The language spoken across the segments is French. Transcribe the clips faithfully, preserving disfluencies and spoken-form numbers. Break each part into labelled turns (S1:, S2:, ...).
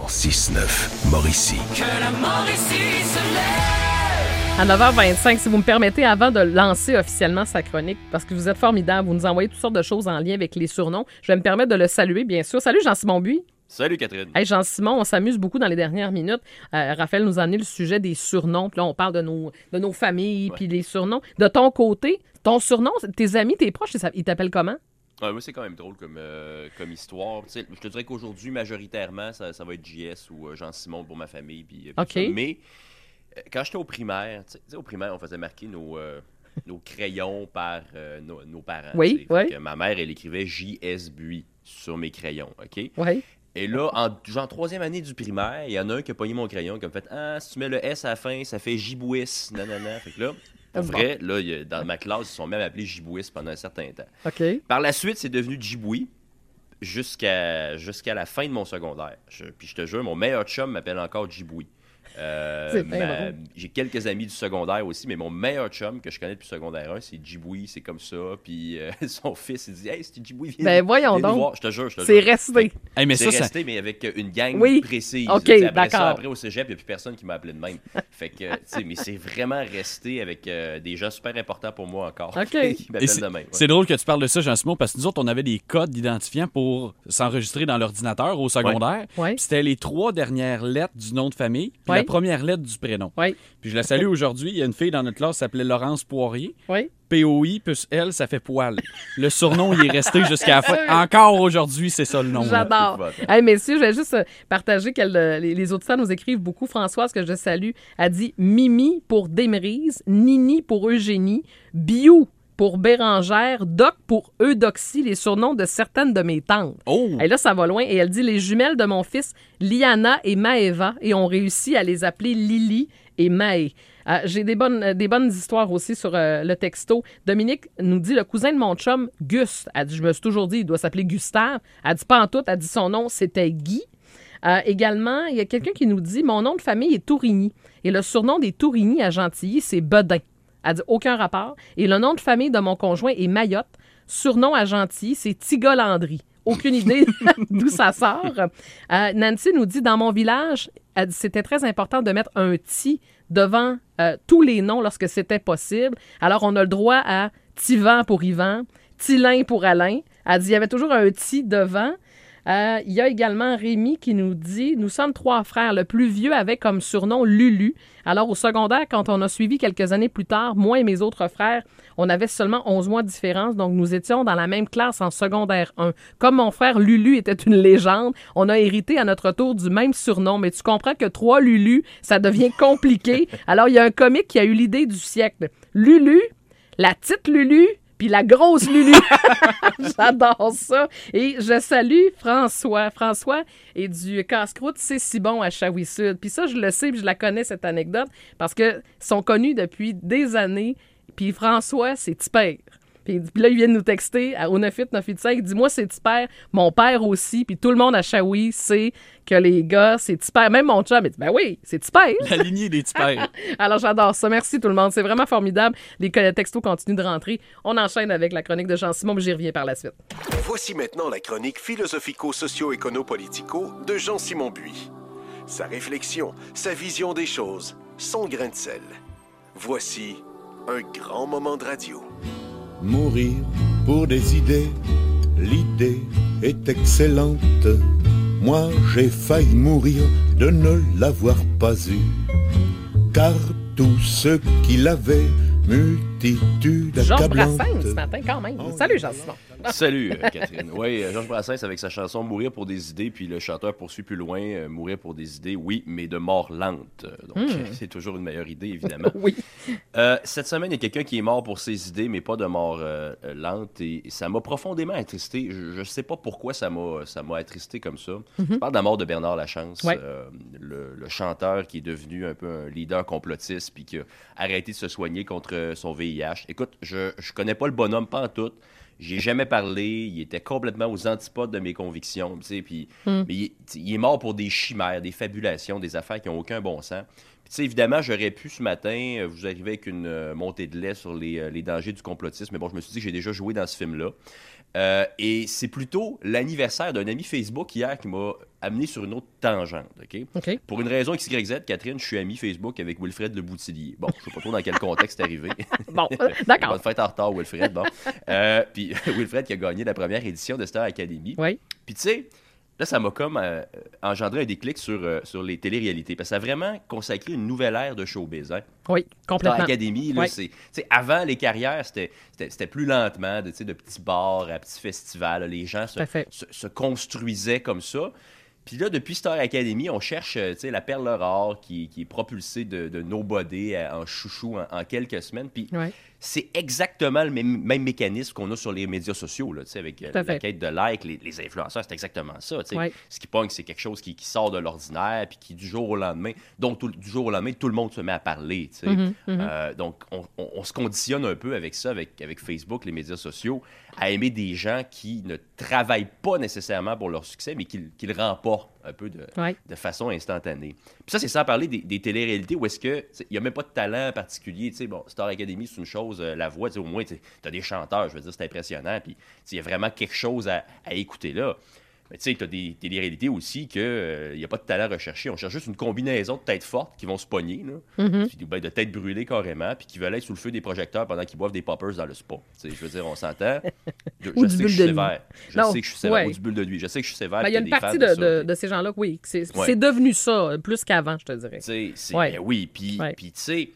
S1: six neuf, Mauricie.
S2: Que la Mauricie se lève.
S3: À neuf heures vingt-cinq, si vous me permettez, avant de lancer officiellement sa chronique, parce que vous êtes formidable, vous nous envoyez toutes sortes de choses en lien avec les surnoms, je vais me permettre de le saluer, bien sûr. Salut Jean-Simon Buis.
S4: Salut Catherine.
S3: Hey Jean-Simon, on s'amuse beaucoup dans les dernières minutes. Euh, Raphaël nous a amené le sujet des surnoms. Puis là, on parle de nos, de nos familles,
S4: Ouais.
S3: puis les surnoms. De ton côté, ton surnom, tes amis, tes proches, ils t'appellent comment?
S4: Ouais, moi, c'est quand même drôle comme, euh, comme histoire. Tu sais, je te dirais qu'aujourd'hui, majoritairement, ça, ça va être J S ou euh, Jean-Simon pour ma famille. Puis, puis
S3: OK.
S4: ça. Mais euh, quand j'étais au primaire, tu sais, au primaire, on faisait marquer nos, euh, nos crayons par euh, nos, nos parents.
S3: Oui,
S4: tu sais. Fait
S3: oui.
S4: que ma mère, elle écrivait J S Buis sur mes crayons. OK?
S3: Oui.
S4: Et là, en genre troisième année du primaire, il y en a un qui a pogné mon crayon, qui a fait « Ah, si tu mets le S à la fin, ça fait Jibouis. » Nanana. Fait que là, pour
S3: Bon.
S4: vrai, là, il y a- dans ma classe, ils sont même appelés Jibouis pendant un certain temps.
S3: OK.
S4: Par la suite, c'est devenu Djiboui jusqu'à jusqu'à la fin de mon secondaire. Je- puis je te jure, mon meilleur chum m'appelle encore Djiboui. Euh,
S3: C'est bien
S4: ma-
S3: drôle.
S4: J'ai quelques amis du secondaire aussi, mais mon meilleur chum que je connais depuis secondaire un, c'est Djiboui, c'est comme ça. Puis euh, son fils, il dit « Hey, c'est Djiboui, viens,
S3: Ben, voyons
S4: viens nous
S3: donc.
S4: voir. » Je te jure, je te
S3: C'est
S4: jure.
S3: resté.
S5: Hey, mais
S4: C'est
S5: ça, ça-
S4: resté, mais avec euh, une gang
S3: Oui.
S4: précise.
S3: OK,
S4: Tu sais, après
S3: d'accord.
S4: ça, après au cégep, il n'y a plus personne qui m'a appelé de même. Fait que, tu sais, mais c'est vraiment resté avec euh, des gens super importants pour moi encore.
S3: OK.
S4: qui
S5: Et
S4: m'appellent
S5: c'est,
S4: de même. ouais.
S5: c'est drôle que tu parles de ça, Jean-Simon, parce que nous autres, on avait des codes d'identifiants pour s'enregistrer dans l'ordinateur au secondaire.
S3: Ouais.
S5: Puis c'était les trois dernières lettres du nom de famille, puis
S3: Ouais.
S5: la première lettre du prénom.
S3: Oui.
S5: Puis je la salue aujourd'hui. Il y a une fille dans notre classe qui s'appelait Laurence Poirier.
S3: Oui.
S5: P O I plus L, ça fait poil. Le surnom, il est resté jusqu'à la fin. Encore aujourd'hui, c'est ça le nom. là.
S3: J'adore.
S4: C'est épouvantable.
S3: Hey, messieurs, je vais juste euh, partager que le- les, les auditeurs nous écrivent beaucoup. Françoise, que je salue, a dit Mimi pour Démérise, Nini pour Eugénie, Biou pour Bérangère, Doc pour Eudoxie, les surnoms de certaines de mes tantes.
S5: Oh!
S3: Et là, ça va loin. Et elle dit les jumelles de mon fils, Liana et Maëva, et on réussit à les appeler Lily et Maë. Euh, j'ai des bonnes, euh, des bonnes histoires aussi sur euh, le texto. Dominique nous dit le cousin de mon chum, Gus. Elle dit je me suis toujours dit il doit s'appeler Gustave. Elle dit pas en tout. Elle dit son nom c'était Guy. Euh, également, il y a quelqu'un qui nous dit mon nom de famille est Tourigny et le surnom des Tourigny à Gentilly c'est Bedin. Elle dit aucun rapport. Et le nom de famille de mon conjoint est Mayotte. Surnom à Gentilly c'est Tigolandry. Aucune idée d'où ça sort. Euh, Nancy nous dit, dans mon village, elle dit, c'était très important de mettre un « ti » devant euh, tous les noms lorsque c'était possible. Alors, on a le droit à Tivan pour Yvan, Tilin pour Alain. Elle dit, il y avait toujours un « ti » devant. Euh, il y a également Rémi qui nous dit « Nous sommes trois frères. Le plus vieux avait comme surnom Lulu. Alors, au secondaire, quand on a suivi quelques années plus tard, moi et mes autres frères, on avait seulement onze mois de différence. Donc, nous étions dans la même classe en secondaire un. Comme mon frère Lulu était une légende, on a hérité à notre tour du même surnom. Mais tu comprends que trois Lulu, ça devient compliqué. Alors, il y a un comique qui a eu l'idée du siècle. Lulu, la petite Lulu, puis la grosse Lulu. J'adore ça. Et je salue François. François est du casse-croûte C'est si bon à Shawi-Sud. Puis ça, je le sais, puis je la connais, cette anecdote, parce qu'ils sont connus depuis des années. Puis François, c'est Tipper. Puis puis là, il vient de nous texter à- au neuf huit neuf huit cinq. Il dit, moi, c'est Tipper. Mon père aussi. Puis tout le monde à Shawi sait que les gars, c'est Tipper. Même mon chum, il dit, ben oui, c'est Tipper.
S5: La lignée des tipeurs.
S3: Alors, j'adore ça. Merci tout le monde. C'est vraiment formidable. Les co- textos continuent de rentrer. On enchaîne avec la chronique de Jean-Simon, mais j'y reviens par la suite.
S1: Voici maintenant la chronique philosophico-socio-écono-politico de Jean-Simon Buis. Sa réflexion, sa vision des choses, son grain de sel. Voici un grand moment de radio.
S6: Mourir pour des idées, l'idée est excellente. Moi j'ai failli mourir de ne l'avoir pas eu, car tous ceux qui l'avaient, multitude
S3: Georges
S6: accablante.
S3: Brassens ce matin, quand même. Salut, Jean-Simon.
S4: Salut, euh, Catherine. Oui, euh, Georges Brassens avec sa chanson « Mourir pour des idées », puis le chanteur poursuit plus loin euh, « Mourir pour des idées, oui, mais de mort lente ». Euh, Donc,
S3: Mm.
S4: c'est toujours une meilleure idée, évidemment.
S3: Oui.
S4: Euh, cette semaine, il y a quelqu'un qui est mort pour ses idées, mais pas de mort euh, euh, lente, et ça m'a profondément attristé. Je ne sais pas pourquoi ça m'a ça m'a attristé comme ça. Je parle de la mort de Bernard Lachance,
S3: Ouais.
S4: euh, le, le chanteur qui est devenu un peu un leader complotiste, puis qui a arrêté de se soigner contre son V I H. Écoute, je ne connais pas le bonhomme, pas en tout. J'ai jamais parlé. Il était complètement aux antipodes de mes convictions. Tu sais, puis,
S3: Mm.
S4: mais il, il est mort pour des chimères, des fabulations, des affaires qui n'ont aucun bon sens. Puis, tu sais, évidemment, j'aurais pu ce matin euh, vous arriver avec une euh, montée de lait sur les, euh, les dangers du complotisme. Mais bon, je me suis dit que j'ai déjà joué dans ce film-là. Euh, et c'est plutôt l'anniversaire d'un ami Facebook hier qui m'a amené sur une autre tangente. OK?
S3: OK.
S4: Pour une raison X Y Z, Catherine, je suis ami Facebook avec Wilfred Le Boutillier. Bon, je ne sais pas trop dans quel contexte c'est arrivé.
S3: Bon, euh, d'accord.
S4: Bonne fête en retard, Wilfred. Bon. Euh, puis Wilfred qui a gagné la première édition de Star Academy.
S3: Oui.
S4: Puis tu sais, là, ça m'a comme euh, engendré un déclic sur, euh, sur les téléréalités. Parce que ça a vraiment consacré une nouvelle ère de showbiz. Hein?
S3: Oui,
S4: Star
S3: complètement.
S4: Academy, là,
S3: Oui.
S4: c'est, tu sais, avant les carrières, c'était, c'était, c'était plus lentement, de, tu sais, de petits bars à petits festivals. Là, les gens se,
S3: Tout à fait.
S4: se, se construisaient comme ça. Puis là, depuis Star Academy, on cherche euh, tu sais, la perle rare qui, qui est propulsée de, de nobody en chouchou en, en quelques semaines. Puis
S3: Ouais.
S4: c'est exactement le même, même mécanisme qu'on a sur les médias sociaux, là, tu sais, avec euh,
S3: Tout à
S4: la
S3: fait.
S4: quête de likes, les, les influenceurs, c'est exactement ça. Tu sais.
S3: Ouais.
S4: Ce qui pogne, c'est quelque chose qui, qui sort de l'ordinaire, puis qui, du jour au lendemain, donc tout- du jour au lendemain, tout le monde se met à parler. Tu sais.
S3: Mhm, mhm.
S4: Euh, donc, on, on- on se conditionne un peu avec ça, avec, avec Facebook, les médias sociaux, à aimer des gens qui ne travaillent pas nécessairement pour leur succès, mais qui, qui le remportent un peu de,
S3: Ouais.
S4: de façon instantanée. Puis ça, c'est sans parler des, des téléréalités où est-ce que il n'y a même pas de talent particulier. Tu sais, bon, Star Academy, c'est une chose, euh, la voix, tu sais, au moins, tu as des chanteurs, je veux dire, c'est impressionnant. Puis tu sais, il y a vraiment quelque chose à, à écouter là. Mais tu sais, tu as des téléréalités aussi qu'il n'y a pas de talent recherché. On cherche juste une combinaison de têtes fortes qui vont se pogner, là,
S3: Mhm.
S4: puis, ben, de têtes brûlées carrément, puis qui veulent être sous le feu des projecteurs pendant qu'ils boivent des poppers dans le spa. Tu sais, je veux dire, on s'entend. Je,
S3: Ou
S4: je
S3: du
S4: sais que
S3: bulle
S4: je suis
S3: de
S4: sévère. Je
S3: Non,
S4: sais que je suis sévère.
S3: ouais.
S4: Ou du bulle de nuit. Je sais que je suis sévère.
S3: Ben, il y a
S4: puis
S3: une
S4: des
S3: partie
S4: fans
S3: de,
S4: ça,
S3: de-
S4: ok.
S3: de ces gens-là, oui, que c'est
S4: Ouais.
S3: c'est devenu ça, plus qu'avant, je te dirais.
S4: Tu sais, c'est-
S3: Ouais.
S4: ben oui, puis
S3: Ouais.
S4: puis, tu sais,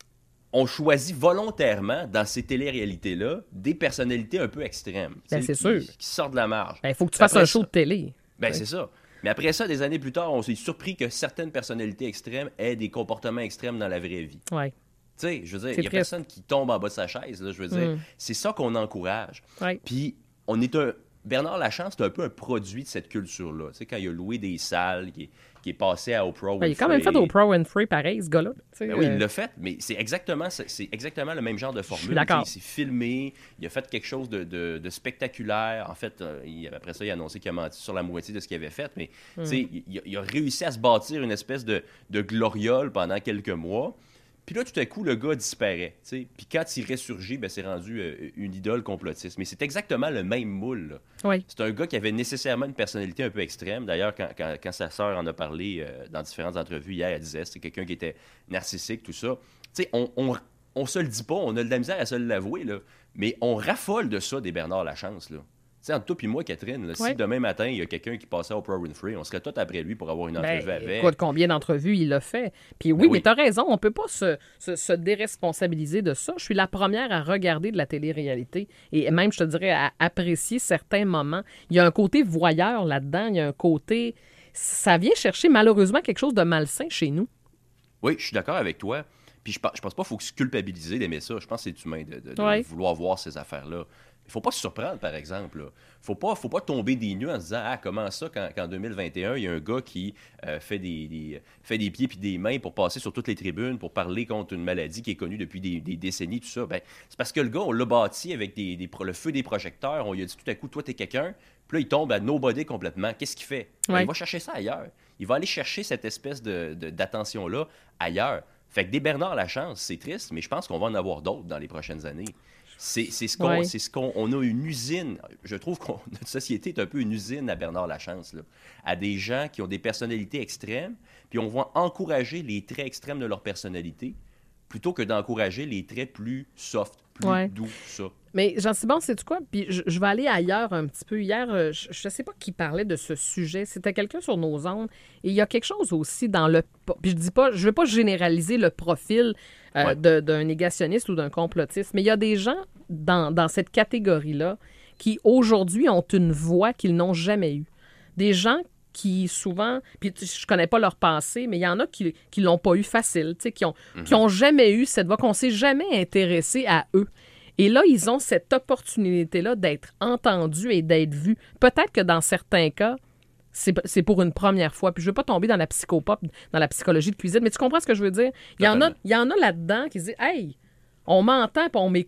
S4: on choisit volontairement dans ces téléréalités-là des personnalités un peu extrêmes. tu
S3: Ben,
S4: sais,
S3: c'est
S4: qui-
S3: sûr.
S4: Qui sortent de la marge.
S3: Il faut que tu
S4: Puis
S3: fasses
S4: après
S3: un show
S4: ça-
S3: de télé.
S4: Ben,
S3: Ouais.
S4: c'est ça. Mais après ça, des années plus tard, on s'est surpris que certaines personnalités extrêmes aient des comportements extrêmes dans la vraie vie.
S3: Ouais.
S4: Tu sais, je veux dire,
S3: C'est
S4: il n'y a
S3: triste.
S4: personne qui tombe en bas de sa chaise. Là, je veux dire,
S3: Mm.
S4: c'est ça qu'on encourage.
S3: Ouais.
S4: Puis, on est un. Bernard Lachance, c'est un peu un produit de cette culture-là. Tu sais, quand il a loué des salles, qui est, qui est passé à Oprah
S3: Ben,
S4: Winfrey.
S3: il a quand même fait Oprah Winfrey, pareil, ce gars-là. Tu sais,
S4: Ben oui,
S3: euh,
S4: il l'a fait, mais c'est exactement, c'est c'est exactement le même genre de formule.
S3: suis d'accord.
S4: Tu sais, Il s'est filmé, il a fait quelque chose de, de- de spectaculaire. En fait, euh, il- après ça, il a annoncé qu'il a menti sur la moitié de ce qu'il avait fait, mais tu sais,
S3: Hmm.
S4: il, a- il a réussi à se bâtir une espèce de, de gloriole pendant quelques mois. Puis là, tout à coup, le gars disparaît. tu sais. Puis quand il ressurgit, ben, c'est rendu euh, une idole complotiste. Mais c'est exactement le même moule. là.
S3: Oui.
S4: C'est un gars qui avait nécessairement une personnalité un peu extrême. D'ailleurs, quand, quand- quand sa sœur en a parlé euh, dans différentes entrevues hier, elle disait c'est quelqu'un qui était narcissique, tout ça. Tu sais, on, on, on se le dit pas, on a de la misère à se l'avouer, là, mais on raffole de ça des Bernard Lachance. Là. Tu sais, entre toi et moi, Catherine, là,
S3: Ouais.
S4: si demain matin, il y a quelqu'un qui passait à Oprah Winfrey, on serait tous après lui pour avoir une entrevue
S3: Ben,
S4: avec.
S3: écoute, combien d'entrevues il a fait. Puis oui,
S4: Ben oui.
S3: mais t'as raison, on peut pas se, se, se déresponsabiliser de ça. Je suis la première à regarder de la télé-réalité et même, je te dirais, à apprécier certains moments. Il y a un côté voyeur là-dedans, il y a un côté... Ça vient chercher malheureusement quelque chose de malsain chez nous.
S4: Oui, je suis d'accord avec toi. Puis je pense, je pense pas qu'il faut se culpabiliser d'aimer ça. Je pense que c'est humain de, de- de
S3: Ouais.
S4: vouloir voir ces affaires-là. Il faut pas se surprendre, par exemple. Là. Faut pas, faut pas tomber des nues en se disant « Ah, comment ça, quand- qu'en deux mille vingt et un, il y a un gars qui euh, fait, des, des- fait des pieds puis des mains pour passer sur toutes les tribunes, pour parler contre une maladie qui est connue depuis des, des décennies, tout ça. Ben, c'est parce que le gars, on l'a bâti avec des, des pro- le feu des projecteurs. On lui a dit tout à coup « Toi, t'es quelqu'un. » Puis là, il tombe à nobody complètement. Qu'est-ce qu'il fait? Ben,
S3: Ouais.
S4: il va chercher ça ailleurs. Il va aller chercher cette espèce de, de- d'attention-là ailleurs. Fait que des Bernard Lachance, c'est triste, mais je pense qu'on va en avoir d'autres dans les prochaines années. C'est, c'est ce qu'on,
S3: Ouais.
S4: c'est ce qu'on, on a une usine. Je trouve que notre société est un peu une usine à Bernard Lachance, là, à des gens qui ont des personnalités extrêmes, puis on va encourager les traits extrêmes de leur personnalité plutôt que d'encourager les traits plus soft, plus
S3: Ouais.
S4: doux, ça.
S3: Mais Jean-Sébastien, c'est quoi? Puis je, je vais aller ailleurs un petit peu. Hier, euh, je ne sais pas qui parlait de ce sujet. C'était quelqu'un sur nos ondes. Et il y a quelque chose aussi dans le... Puis je dis pas, je ne veux pas généraliser le profil euh,
S4: Ouais.
S3: de- d'un négationniste ou d'un complotiste, mais il y a des gens dans, dans cette catégorie-là qui, aujourd'hui, ont une voix qu'ils n'ont jamais eue. Des gens qui, souvent... Puis tu- je connais pas leur passé, mais il y en a qui qui l'ont pas eu facile, tu sais, qui ont, qui ont jamais eu cette voix, qu'on s'est jamais intéressé à eux. Et là, ils ont cette opportunité-là d'être entendus et d'être vus. Peut-être que dans certains cas, c'est c'est pour une première fois. Puis je veux pas tomber dans la psychopop, dans la psychologie de cuisine, mais tu comprends ce que je veux dire? Il y en a,
S4: Totalement.
S3: il y en a là-dedans qui se disent « Hey, on m'entend puis on m'écoute. »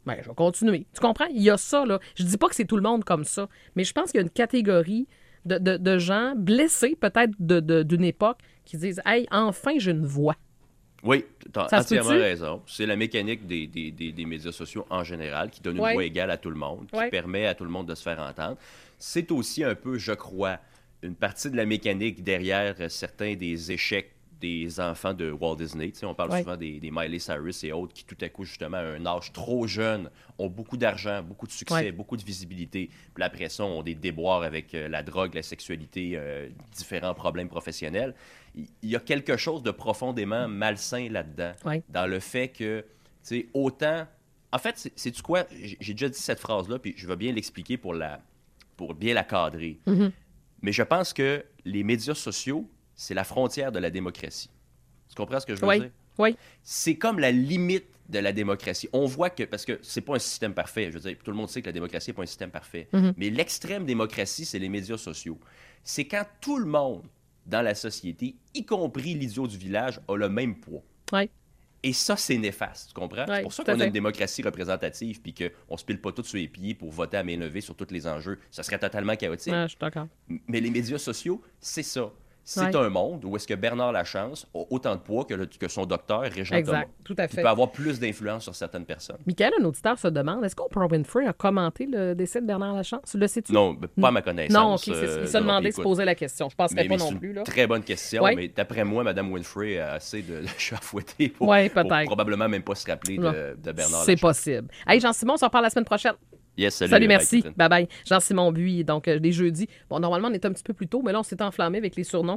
S3: Ben, je vais continuer. Tu comprends? Il y a ça, là. Je dis pas que c'est tout le monde comme ça, mais je pense qu'il y a une catégorie de, de, de gens blessés, peut-être, de, de, d'une époque, qui disent « Hey, enfin, j'ai une voix. »
S4: Oui, tu as
S3: Ça se
S4: entièrement
S3: peut-tu?
S4: raison. C'est la mécanique des, des, des, des médias sociaux en général qui donne une
S3: Ouais.
S4: voix égale à tout le monde, qui
S3: Ouais.
S4: permet à tout le monde de se faire entendre. C'est aussi un peu, je crois, une partie de la mécanique derrière euh, certains des échecs des enfants de Walt Disney. Tu sais, on parle
S3: Ouais.
S4: souvent des, des Miley Cyrus et autres qui, tout à coup, justement, à un âge trop jeune, ont beaucoup d'argent, beaucoup de succès,
S3: Ouais.
S4: beaucoup de visibilité. Puis après ça, ont des déboires avec euh, la drogue, la sexualité, euh, différents problèmes professionnels. Il il y a quelque chose de profondément malsain là-dedans,
S3: Ouais.
S4: dans le fait que, tu sais, autant... En fait, c'est- sais-tu quoi? J'ai j'ai déjà dit cette phrase-là, puis je vais bien l'expliquer pour, la... pour bien la cadrer.
S3: Mm-hmm.
S4: Mais je pense que les médias sociaux, c'est la frontière de la démocratie. Tu comprends ce que je veux
S3: Oui,
S4: dire?
S3: oui.
S4: C'est comme la limite de la démocratie. On voit que, parce que c'est pas un système parfait, je veux dire, tout le monde sait que la démocratie n'est pas un système parfait,
S3: Mm-hmm.
S4: mais l'extrême démocratie, c'est les médias sociaux. C'est quand tout le monde dans la société, y compris l'idiot du village, a le même poids.
S3: Oui.
S4: Et ça, c'est néfaste, tu comprends?
S3: Ouais,
S4: c'est pour ça
S3: tout à
S4: qu'on a
S3: fait.
S4: une démocratie représentative puis qu'on ne se pile pas tous sur les pieds pour voter à main levée sur tous les enjeux. Ça serait totalement chaotique.
S3: Ah, je suis d'accord.
S4: Mais les médias sociaux, c'est ça. C'est
S3: Ouais.
S4: un monde où est-ce que Bernard Lachance a autant de poids que, le- que son docteur, Régent
S3: Exact,
S4: Thomas.
S3: tout à
S4: Il
S3: fait.
S4: peut avoir plus d'influence sur certaines personnes.
S3: Michael, un auditeur se demande, est-ce qu'Oprah Winfrey a commenté le décès de Bernard Lachance? Le sais-tu?
S4: Non, ben, pas à ma connaissance.
S3: Non, OK, c'est,
S4: euh,
S3: il se
S4: non,
S3: demandait,
S4: écoute,
S3: se poser la question. Je ne penserais
S4: mais,
S3: pas
S4: mais
S3: non
S4: c'est
S3: plus.
S4: une
S3: Là.
S4: très bonne question,
S3: Ouais.
S4: mais d'après moi, Mme Winfrey a assez de, de chats à fouetter pour,
S3: Ouais,
S4: pour
S3: peut-être.
S4: probablement même pas se rappeler
S3: Non.
S4: de, de Bernard
S3: C'est
S4: Lachance.
S3: possible. Hey, Jean-Simon, on s'en reparle la semaine prochaine.
S4: Yes, salut.
S3: Salut,
S4: bye,
S3: merci.
S4: Catherine.
S3: Bye-bye. Jean-Simon Buis, donc euh, des jeudis. Bon, normalement, on est un petit peu plus tôt, mais là, on s'est enflammé avec les surnoms.